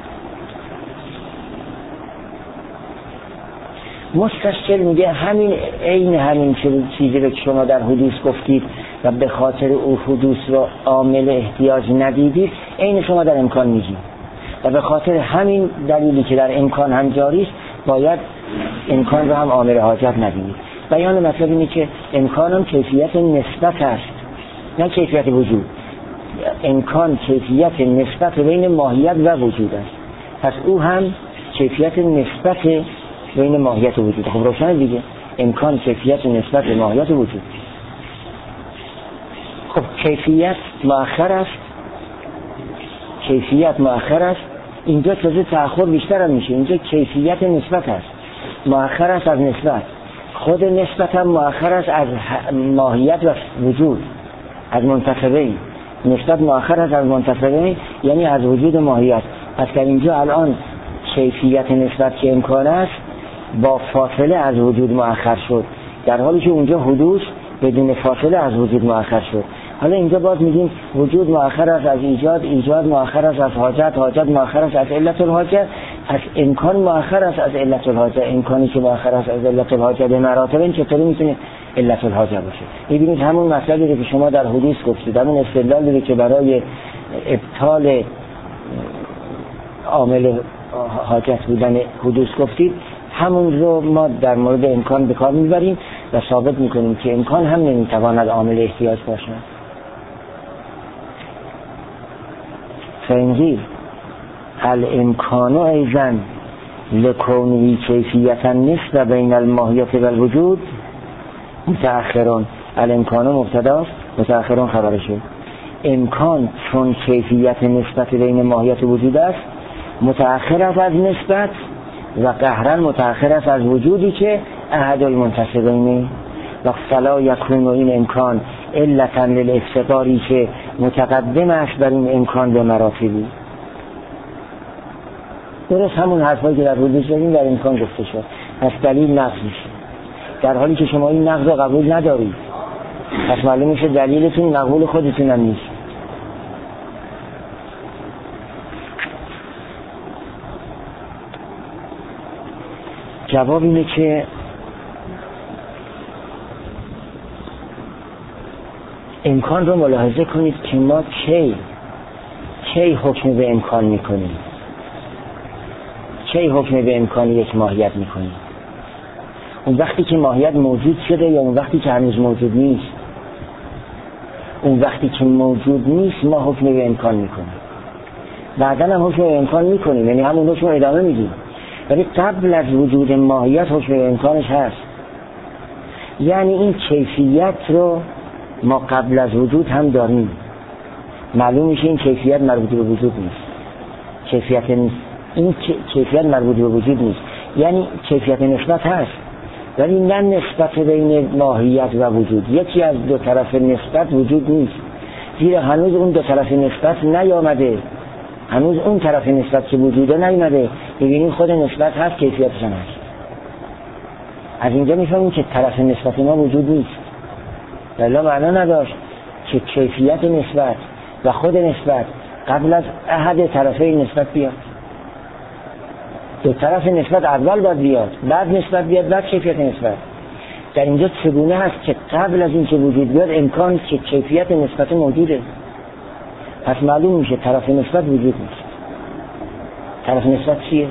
مستشکل میگه همین عین همین چیزی رو که شما در حدوث گفتید و به خاطر او حدوث رو عامل احتیاج ندیدید، عین شما در امکان میگید و به خاطر همین دلیلی که در امکان هم جاری است باید امکان رو هم عامل حاجت ندیدید. بیان مطلب اینه که امکان هم کیفیت نسبت است نه کیفیت وجود. امکان کیفیت نسبت بین ماهیت و وجود است، پس او هم کیفیت نسبت بین ماهیت و وجود. خب روشن دیگه، امکان کیفیت نسبت به ماهیت و وجود. خب کیفیت مؤخر است، کیفیت مؤخر است. اینجا تازه تأخر بیشتر هم میشه. اینجا کیفیت نسبت است، مؤخر است از نسبت. خود نسبت هم مؤخر است از ماهیت و وجود، از منتفعین. نسبت مؤخر است از منتفعین یعنی از وجود ماهیت. پس در اینجا الان کیفیت نسبت که امکان است با فاصله از وجود مؤخر شد، در حالی که اونجا حدوث بدون فاصله از وجود مؤخر شد. حالا اینجا باز میگیم وجود مؤخر است از ایجاد، ایجاد مؤخر است از حاجت، حاجت مؤخر است از علت الحاجه. پس امکان مؤخر است از علت الحاجه. امکانی که مؤخر است از علت الحاجه به مراتب این چطوری میتونه علت الحاجه باشه؟ میبینید همون مسئله که شما در حدوث گفتید، همون استدلالی که برای ابطال عامل حاجت بودن حدوث گفتید، همون رو ما در مورد امکان به کار میبریم و ثابت میکنیم که امکان هم نمیتواند عامل احتیاج باشد. فانگیر الامکان ایزن لکونی کیفیتا نسبت بین الماهیت و الوجود متأخرون. الامکان مبتداست، متأخرون خبرشه. امکان چون کیفیت نسبت بین ماهیت و وجود است، متأخر است از نسبت و قهرن متأخر است از وجودی که احد المنتصبین. و فلا یکون این امکان علتا للافتقاری که متقدم است بر این امکان به مراتبی. درست همون حرفایی که در حدوث داریم در امکان گفته شد. پس دلیل نقض میشه، در حالی که شما این نقض رو قبول ندارید. پس معلوم میشه دلیلتون مقبول خودتون هم نیست. جواب اینه که امکان رو ملاحظه کنید که ما کی حکم به امکان میکنیم، کی حکم به امکان یک ماهیت میکنیم. اون وقتی که ماهیت موجود شده یا اون وقتی که هنوز موجود نیست؟ اون وقتی که موجود نیست ما حکم به امکان میکنیم، بعدا هم حکم به امکان میکنیم، یعنی همون حکم رو ادامه میدیم. ولی قبل از وجود ماهیت حکم به امکانش هست. یعنی این کیفیت رو ما قبل از وجود هم داریم. معلوم میشه این کیفیت مربوط به وجود نیست. این کیفیت مربوط به وجود نیست، یعنی کیفیت نسبت هست ولی نه نسبت بین ماهیت و وجود. یکی از دو طرف نسبت وجود نیست، زیرا هنوز اون دو طرف نسبت نیامده، هنوز اون طرف نسبت که وجوده نیامده. ببینید خود نسبت هست، کیفیتش هم هست. از اینجا میفهمیم که طرف نسبت ما وجود نیست. ولی معنا نداشت که کیفیت نسبت و خود نسبت قبل از احد طرفین نسبت بیاد. دو طرف نسبت اول باید بیاد، بعد نسبت بیاد، بعد کیفیت نسبت. در اینجا چگونه هست که قبل از این که وجود بیاد امکان که کیفیت نسبت موجوده؟ پس معلوم میشه طرف نسبت وجود نیست. طرف نسبت چیه؟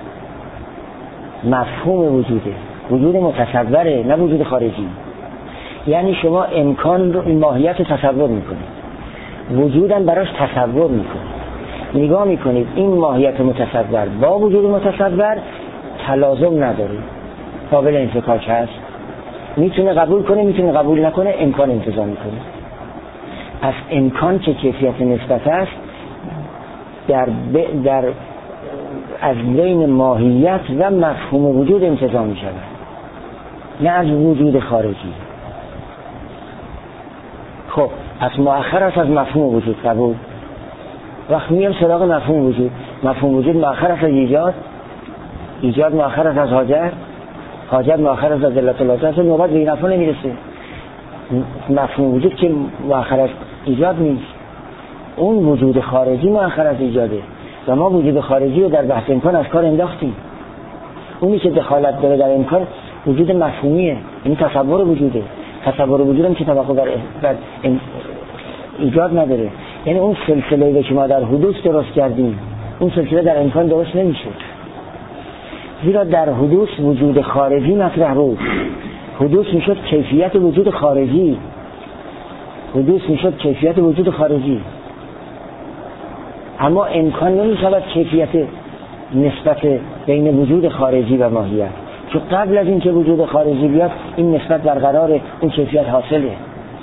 مفهوم وجوده، وجود متصوره، نه وجود خارجی. یعنی شما امکان رو، ماهیت رو تصور میکنید، وجودم براش تصور میکنید، نگاه میکنید این ماهیت متصور با وجود متصور تلازم نداره، قابل انفکاک هست، میتونه قبول کنه میتونه قبول نکنه، امکان انتزاع میکنه. پس امکان که کیفیت نسبت است در از بین ماهیت و مفهوم وجود انتزاع میشود، نه از وجود خارجی. خب پس مؤخر است از مفهوم وجود، قبول. وقت میام سراغ مفهوم وجود، مفهوم وجود مؤخر است از ایجاد، ایجاد مؤخر است از حاجت، حاجت مؤخر است از علت الله، اصلا نوبت به این افعال نمیرسه. مفهوم وجود که مؤخر است ایجاد نیست، اون وجود خارجی مؤخر از ایجاده و ما وجود خارجی رو در بحث امکان از کار انداختیم. اونی که دخالت داره در امکان وجود مفهومیه، این تصور وجوده. تصور وجود هم که توقع بر ایجاد نداره. یعنی اون سلسله‌ای که ما در حدوث درست کردیم اون سلسله در امکان درست نمیشه، زیرا در حدوث وجود خارجی مطرح بود. حدوث میشد کیفیت وجود خارجی، حدوث میشد کیفیت وجود خارجی. اما امکان نمیشود کیفیت نسبت بین وجود خارجی و ماهیت، چون قبل از اینکه وجود خارجی بیاد این نسبت برقراره، این کیفیت حاصله.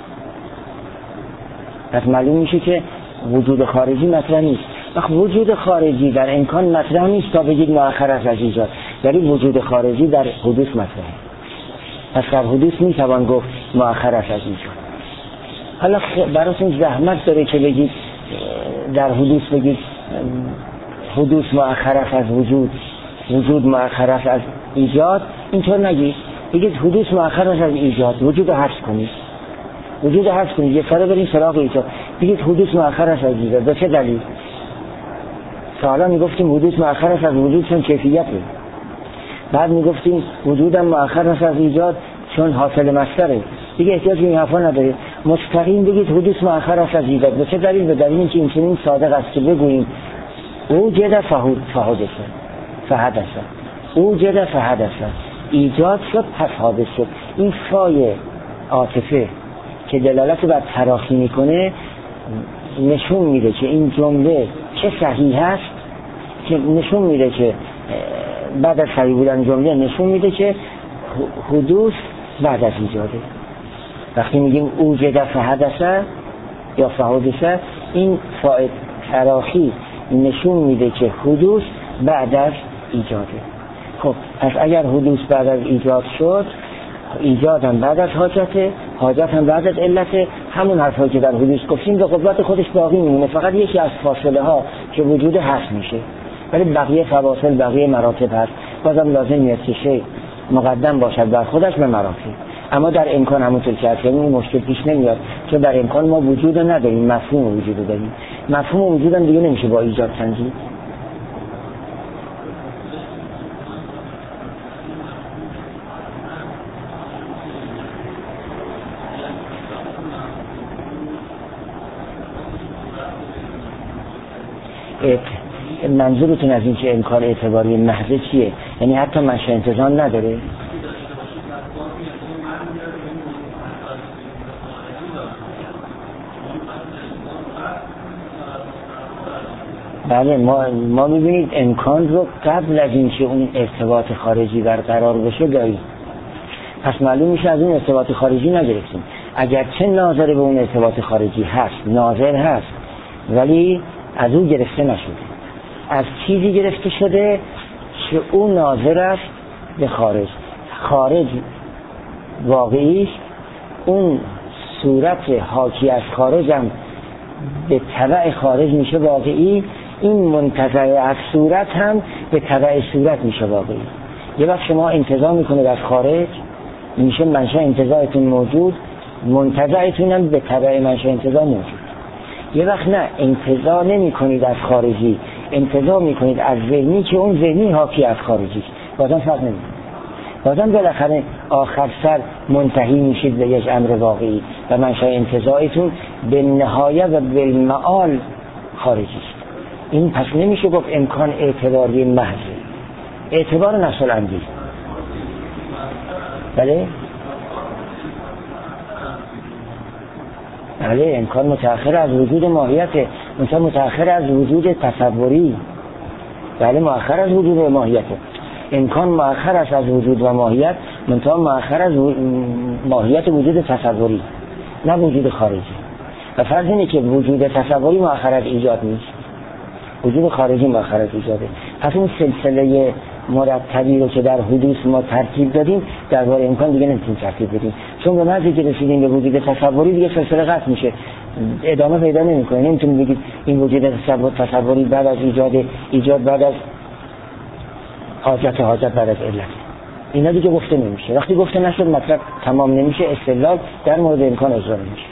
پس معلوم میشه که وجود خارجی مطرح نیست. وقت وجود خارجی در امکان مطرح نیست تا بگید مؤخر است از ایجاد، ولی وجود خارجی در حدوث مطرحه. پس در حدوث میتوان گفت مؤخر است از ایجاد. حالا براتون زحمت داره که بگید در حدوث بگید حدوث مؤخر است از وجود، وجود مؤخر است از ایجاد، اینطور نگید. بگید حدوث مؤخر است از ایجاد، وجود رو حذف کنید، وجود رو حذف کنید، یک سره بریم سراغ ایجاد. بگید حدوث مؤخر است از ایجاد. به چه دلیل؟ سوالا میگفتیم حدوث مؤخر است از وجود چون کیفیته، بعد میگفتیم وجودم مؤخر است از ایجاد چون حاصل مصدره. دیگه احتیاج به این حرفا نداره، مستقیم بگید حدوث مؤخر است از ایجاد. به چه دلیل؟ به دلیل اینکه این چنین صادق است که بگوییم اوجد فحدث، اوجد فحدث، ایجاد شد پس حادث شد. این فای عاطفه که دلالت بر تراخی میکنه نشون میده که این جمله چه صحیح هست که نشون میده که بعد از صحیح بودن جمله نشون میده که حدوث بعد از ایجاده. وقتی میگیم اوجد فحدث یا فحدث، این فاعل تراخی نشون میده که حدوث بعد از ایجاده. خب پس اگر حدوث بعد از ایجاد شد، ایجاد هم بعد از حاجته، حاجت هم بعد از علته، همون حرفایی که در حدوث گفتیم به قوت خودش باقی میمونه، فقط یکی از فاصله ها که وجود هست میشه، ولی بقیه فواصل بقیه مراتب هست. بازم لازم نیست که شی مقدم باشد بر خودش به مراتب، اما در امکان همونطور که هست این مشکل پیش نمیاد، چون در امکان ما وجود نداریم، مفهوم وجود داریم. مفهوم وجود هم دیگه نمیشه با ایجاد سنجید. منظورتون از این که امکان اعتباری محض چیه؟ یعنی حتی منشأ انتزاع نداره؟ بله، ما میبینید امکان رو قبل از اینکه اون ارتباط خارجی برقرار بشه داریم. پس معلوم میشه از اون ارتباط خارجی نگرفتیم. اگر چه ناظر به اون ارتباط خارجی هست، ناظر هست، ولی از اون گرفته نشده. از چیزی گرفته شده که اون ناظر است به خارج. خارج واقعی است، اون صورت حاکی از خارج هم به تبع خارج میشه واقعی، این منتزع از صورت هم به تبع صورت میشه واقعی. یه وقت شما انتزاع میکنید از خارج، میشه منشأ انتزاعتون موجود، منتزعتون هم به تبع منشأ انتزاع موجود. یه وقت نه، انتزاع نمی کنید از خارجی، انتزاع می کنید از ذهنی که اون ذهنی حاکی از خارجی، بازم فرق نمی کنید. بازم بالاخره آخر سر منتهی میشید به یک امر واقعی و منشأ انتزاعتون به نهایه و بالمعال خارجی است. این پس نمیشه گفت امکان اعتباری محض، اعتبار نفس الامری. بله؟ بله، امکان متأخر از وجود ماهیت، متأخر از وجود تصوری. بله، مؤخر از وجود ماهیت. امکان مؤخر است از وجود و ماهیت، منتها مؤخر از ماهیت وجود تصوری، نه وجود خارجی. و فرض اینه که وجود تصوری مؤخر از ایجاد نیست، وجود خارجی مؤخر از ایجاده. پس اون سلسله مرتبی رو که در حدوث ما ترتیب دادیم درباره امکان دیگه نمیتونیم ترتیب بدیم، چون به محضی که رسیدیم به وجود تصوری دیگه سلسله قطع میشه، ادامه پیدا نمیکنه. نمیتونیم بگید این وجود تصوری بعد از ایجاد بعد از حاجت بعد از علت. اینا دیگه گفته نمیشه. وقتی گفته نشد مطلب تمام نمیشه، استدلال در مورد امکان اجرا نمیشه.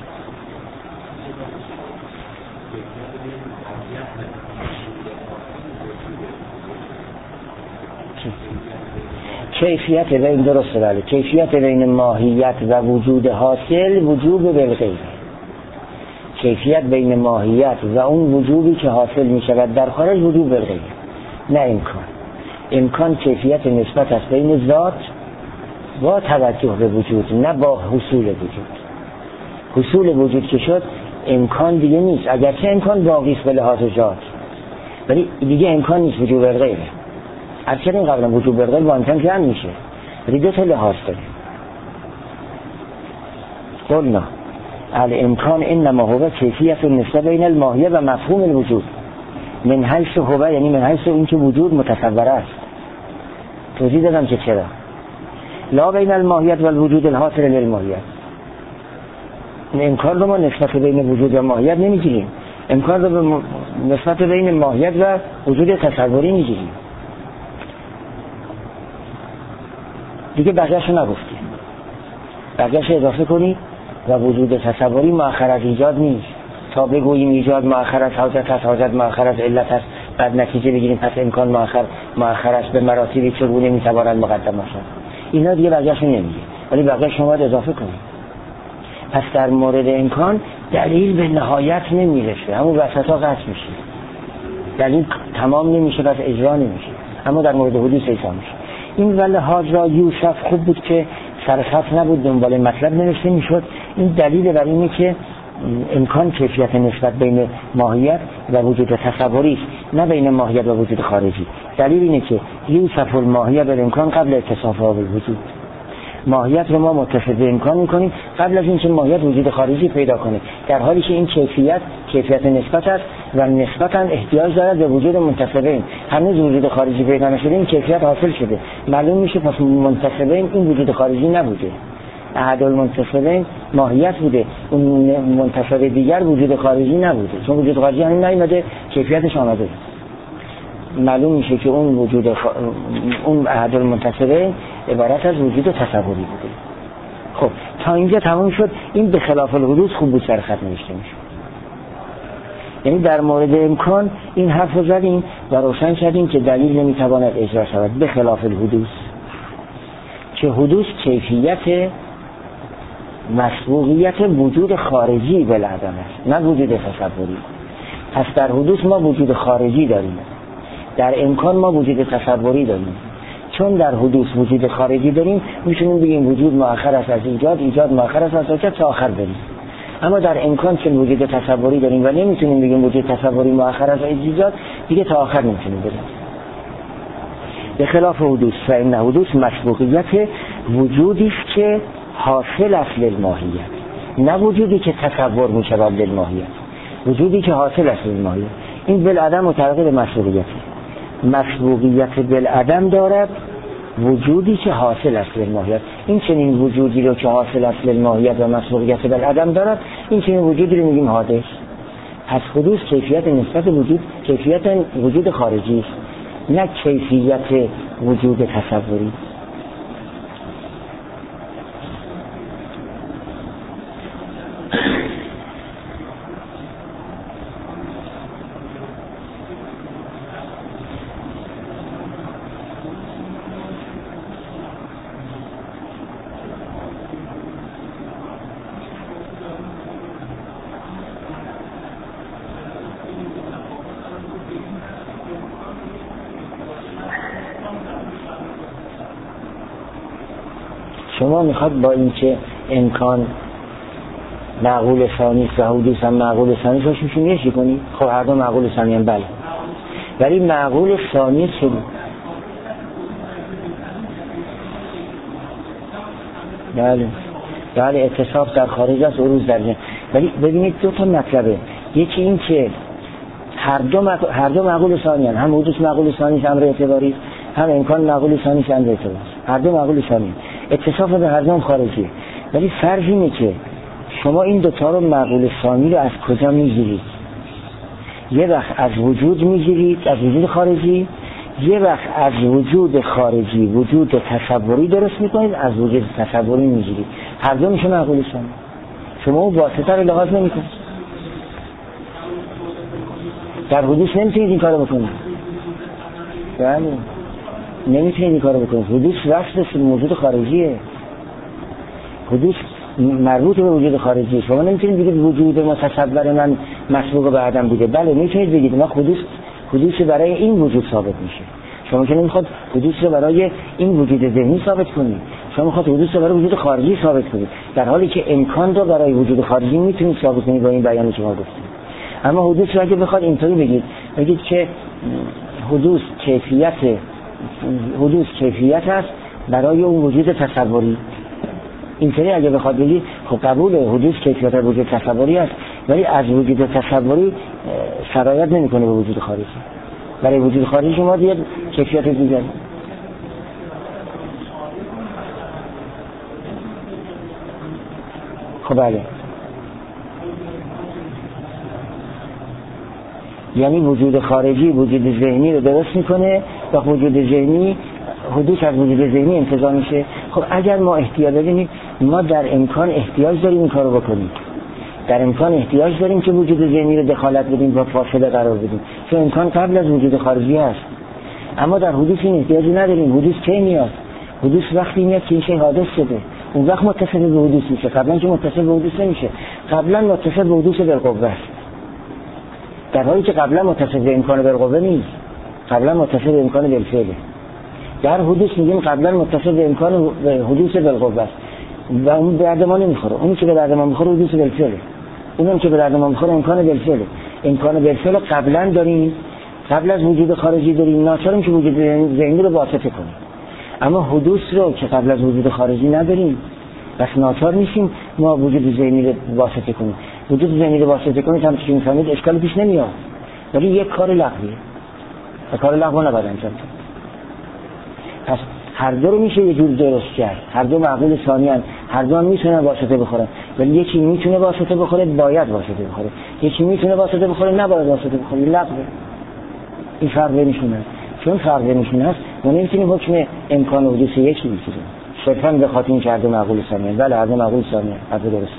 کیفیت بین، درسته، بله، کیفیت بین ماهیت و وجود حاصل وجوب بالغیب. کیفیت بین ماهیت و اون وجودی که حاصل می شود در خارج وجوب بالغیب، نه امکان. امکان کیفیت نسبت است بین ذات با توجه به وجود، نه با حصول وجود. حصول وجود که شد امکان دیگه نیست، اگرچه امکان باقی است به لحاظ ذات، ولی دیگه امکان نیست، وجوب بالغیب. هرچند این قبلا وجوب بالغیب با امکان جمع میشه، ولی دو تا لحاظ داره. قلنا الامکان انما هو کیفیت النسبه بین الماهیه و مفهوم الوجود من حیث هو، یعنی من حیث این که وجود متصور است. توضیح دادم که چرا. لا بین الماهیت و الوجود الحاصل للماهیت. امکان رو ما نسبت بین وجود و ماهیت نمیگیریم، امکان رو نسبت بین ماهیت و وجود تصوری میگیریم. دیگه بقیه‌شو نگفتیم، بقیه‌شو اضافه کنید و وجود تصوری مؤخر از ایجاد نیست. تا بگوییم ایجاد مؤخر از حاجت است، حاجت مؤخر از علت است، بعد نتیجه بگیریم پس امکان مؤخر است به مراتبی چگونه میتواند مقدم باشد. اینا دیگه بقیه‌شو نمیگه، ولی بقیه شما باید اضافه کنید. پس در مورد امکان دلیل به نهایت نمیرسه، همون وسطا قطع میشه، دلیل تمام نمیشه، پس اجرا نمیشه، اما در مورد حدوث اجرا میشه. این ولی حاج را یوسف خوب بود که سرخط نبود، دنبال مطلب نوشته میشد. این دلیل بر اینه که امکان کیفیت نسبت بین ماهیت و وجود تصوری است، نه بین ماهیت و وجود خارجی. دلیل اینه که یوصف الماهیت بالامکان قبل اتصافها بالوجود. ماهیت رو ما متصف به امکان میکنیم قبل از اینکه ماهیت وجود خارجی پیدا کنه، در حالی که این کیفیت نسبت است و نسبتاً احتیاج دارد به وجود منتصفین. هنوز وجود خارجی پیدا نشده، این کیفیت حاصل شده. معلوم میشه پس منتصفین این وجود خارجی نبوده، احد المنتصفین ماهیت بوده، اون منتصف دیگر وجود خارجی نبوده، چون وجود خارجی همین نیامده، کیفیتش آمده. معلوم میشه که اون احد المنتصفین عبارت از وجود تصوری بوده. خب تا اینجا تمام شد. این به خلاف الحدوث خوب بود سر خط نوشته میشه. یعنی در مورد امکان این حرف رو زدیم و روشن کردیم که دلیل نمیتواند اجرا شود به خلاف الحدوث، که حدوث کیفیت مسبوقیت وجود خارجی بالعدم است، نه وجود تصوری. پس در حدوث ما وجود خارجی داریم، در امکان ما وجود تصوری داریم. چون در حدوث وجود خارجی داریم میتونیم بگیم وجود مؤخر است از ایجاد، ایجاد مؤخر است از وجود تا آخر بریم. اما در امکان که وجود تصوری داریم و نمیتونیم بگیم وجود تصوری مؤخر است از ایجاد، دیگه تا آخر نمیتونیم بریم. به خلاف حدوث، فإن حدوث مسبوقیت وجودی است که حاصل است للماهیت، نه وجودی که تصور میشود للماهیت، وجودی که حاصل است للماهیت. این بالعدم متعلق به مسبوقیت. مسبوقیت بالعدم دارد وجودی که حاصل است للماهیت. این چنین وجودی رو که حاصل است للماهیت و مسبوقیت بالعدم دارد، این چنین وجودی رو میگیم حادث. پس حدوث کیفیت نسبت وجود، کیفیت وجود خارجی است، نه کیفیت وجود تصوری. شما میخواد با اینکه امکان معقول ثانی و حدوث هم معقول ثانی روشون یکی کنی؟ خب هر دو معقول ثانی هم بله، ولی معقول ثانی چه بود؟ بله اتصاف در خارج است، عروض در جن. ولی ببینید دو تا مطلبه، یکی این که هر دو معقول ثانی هم حدوث معقول ثانی امر اعتباری، هم امکان معقول ثانی امر اعتباری، هر دو معقول ثانی. اتصاف به هر دو خارجیه، ولی فرض اینه که شما این دوتا رو معقول ثانی رو از کجا میگیرید؟ یه وقت از وجود میگیرید، از وجود خارجی، یه وقت از وجود خارجی وجود تصوری درست میکنید، از وجود تصوری میگیرید. هر دو میشه معقول ثانی. شما اون واسطه رو لحاظ نمیکنید. در حدوث نمیتونید این کارو بکنید. بله نمیتونید این کارو بکنید. حدوث وصف موجود خارجیه، حدوث مربوط به وجود خارجی. شما نمیتونید بگید وجود متصور من مسبوق به عدم بوده. بله میتونید بگید ما حدوث برای این وجود ثابت میشه. شما که نمیخواد حدوث رو برای این وجود ذهنی ثابت کنید، شما میخواد حدوث رو برای وجود خارجی ثابت کنید، در حالی که امکان رو برای وجود خارجی میتونید ثابت کنید با این بیان شما گفتید. اما حدوث رو اگه بخواد اینطوری بگید که حدوث کیفیت است برای اون وجود تصوری، اینطوری اگه بخواد بگید خب قبوله، حدوث کیفیت وجود تصوری است، ولی از وجود تصوری سرایت نمیکنه به وجود خارجی. برای وجود خارجی شما دیگه کیفیت دیگه. خب بله، یعنی وجود خارجی وجود ذهنی رو درست میکنه و وجود ذهنی حدوث از وجود ذهنی انتزاع میشه. خب اگر ما احتیاج داریم، ما در امکان احتیاج داریم این کارو بکنیم، در امکان احتیاج داریم که وجود ذهنی رو دخالت بدیم و فاصله قرار بدیم، چون امکان قبل از وجود خارجی هست. اما در حدوث این احتیاجی نداریم. حدوث کی میاد؟ حدوث وقتی میاد که این شی حادث شده، اون وقت متصل به حدوث میشه. قبلا که متصل به حدوث نمیشه، قبلا متصل به حدوث بالقوه است، در حالی که قبلا متصل به امکان بالقوه نیست، قبلا متصل به امکان بالفعله. در حدوث میگیم قبلا متصل به امکان حدوث بالقوه است و اون به درد ما نمیخوره. اونی که به درد ما میخوره حدوث بالفعله. اونم که به درد ما میخوره امکان بالفعل. امکان بالفعل قبلا داریم، قبل از وجود خارجی داریم، ناچاریم که وجود ذهنی رو واسطه کنیم. اما حدوث رو که قبل از وجود خارجی نداریم، پس ناچار نیستیم ما وجود ذهنی رو واسطه کنیم. وجود ذهنی رو واسطه کنیم هم که میفهمید اشکال پیش نمیاد، ولی یک کار لغویه و کار لغو نباید انجام شد. پس هر دو رو میشه یه جور درست کرد، هر دو معقول ثانی هستند، هر دو هم میتونن واسطه بخورن، ولی یکی میتونه واسطه بخوره باید واسطه بخوره، یکی میتونه واسطه بخوره نباید واسطه بخوره، لغوه. این فرق بینشون هست. چون فرق بینشون هست ما نمیتونیم حکم امکان و حدوث یکی بگیریم صرفا به خاطر اینکه هر دو معقول ثانی هستند. بله هر دو معقول ثانی هستند، هر دو درست.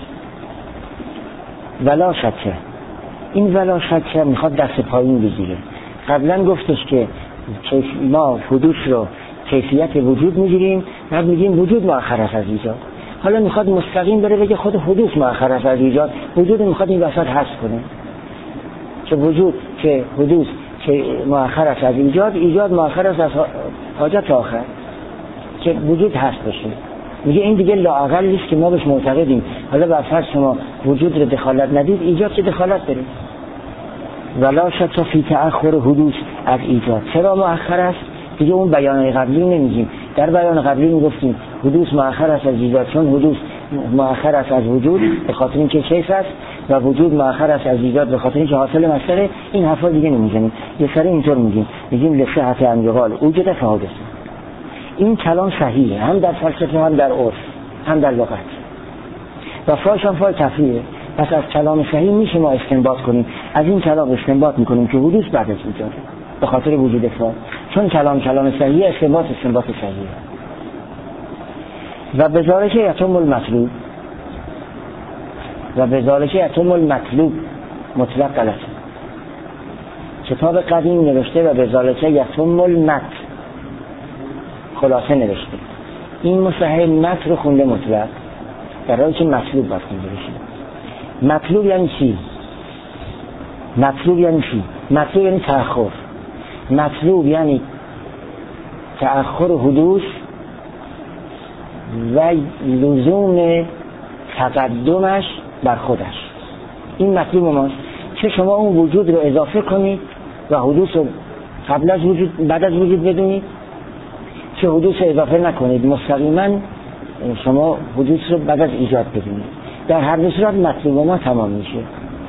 ولا شک، این ولا شک میخواد دست پایین بگیره. قبلا گفتش که ما حدوث رو کیفیت وجود میگیریم، بعد میگیم وجود مؤخر است از ایجاد. حالا میخواد مستقیم بره بگه خود حدوث مؤخر است از ایجاد، وجود میخواد این وسط حذف کنه که وجود که حدوث که مؤخر است از ایجاد، ایجاد مؤخر است از حاجت آخر، که وجود هست بشه. میگه این دیگه لااقل نیست که ما بهش معتقدیم. حالا بر فرض شما وجود رو دخالت ندید، ایجاد که دخالت داریم. ولا شک فی تأخر حدوث از ایجاد. چرا مؤخر است؟ دیگه اون بیان قبلی نمیگیم. در بیان قبلی میگفتیم حدوث مؤخر است از ایجاد، چون حدوث مؤخر است از وجود به خاطر اینکه کیف است و وجود مؤخر است از ایجاد به خاطر اینکه حاصل مصدر. این حرفا دیگه نمیزنیم، یه سری اینطور میگیم لصحت ان یقال وجود فحادث. این کلام صحیحه هم در فلسفه هم در عرف هم در لغت و فاش هم فای تفریعه. پس از کلام صحیح میشه ما استنباط کنیم. از این کلام استنباط میکنیم که حدوث بعد از ایجاد به خاطر وجود فا، چون کلام صحیح استنباط صحیحه. و بذالک یتم المطلوب، و بذالک یتم المطلوب مطلق غلط. کتاب قدیم نوشته و بذالک یتم المط، خلاصه نوشته. این مصحح مط رو خونده مطلق، در حالی که مطلوب باید خونده بشه. مطلوب یعنی چی؟ مطلوب یعنی تأخر. مطلوب یعنی تأخر حدوث و لزوم تقدمش بر خودش. این مطلوب ماست که شما اون وجود رو اضافه کنید و حدوث رو قبل از وجود بعد از وجود بدونید، که حدوث اضافه نکنید، مستقیما شما حدوث رو بعد از ایجاد بدونید. در هر دو صورت مطلوب ما تمام میشه.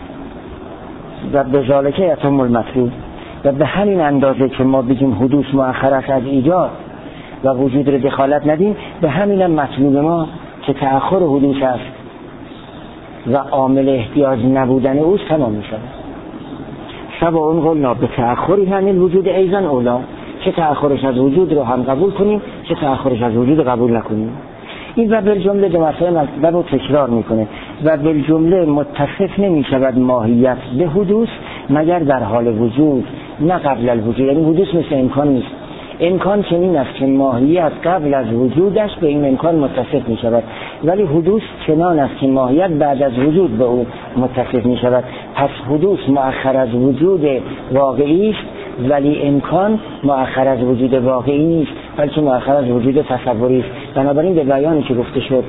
و بذالک یتم المطلوب. و به همین اندازه که ما بگیم حدوث مؤخر است از ایجاد و وجود رو دخالت ندیم، به همین مطلوب ما که تأخر حدوث است و عامل احتیاج نبودن اوست تمام میشه. سواء قلنا به تأخری همین وجود ایضا اولا، که تأخرش از وجود رو هم قبول کنیم که تأخرش از وجود قبول نکنیم. این و بالجمله دو مسائل مطلب رو تکرار میکنه. و بالجمله متصف نمیشود ماهیت به حدوث مگر در حال وجود، نه قبل الوجود. یعنی حدوث مثل امکان نیست. امکان چنین است که ماهیت قبل از وجودش به این امکان متصف میشود، ولی حدوث چنان است که ماهیت بعد از وجود به او متصف میشود. پس حدوث مؤخر از وجود واقعی است، ولی امکان مؤخر از وجود واقعی نیست، بلکه مؤخر از وجود تصوری است. بنابراین به بیانی که گفته شد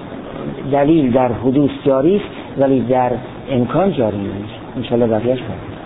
دلیل در حدوث جاری است ولی در امکان جاری نیست. ان شاء الله بقیه‌اش